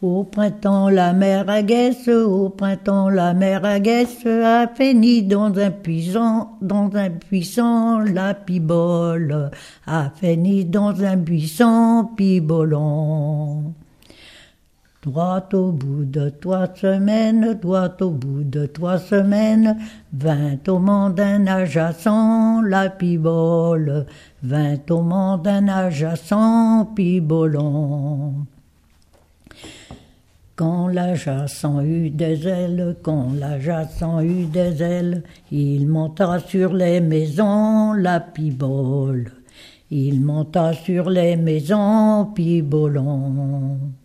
Au printemps la mer agaisse, au printemps la mer agaisse, a fini dans un puissant la pibole, a fini dans un buisson pibolant. Droit au bout de 3 semaines, droit au bout de 3 semaines, vint au mandin nageassant la pibole, vint au mandin nageassant pibolant. Quand l'Ajacent eut des ailes, quand l'Ajacent eut des ailes, il monta sur les maisons la pibole, il monta sur les maisons pibolant.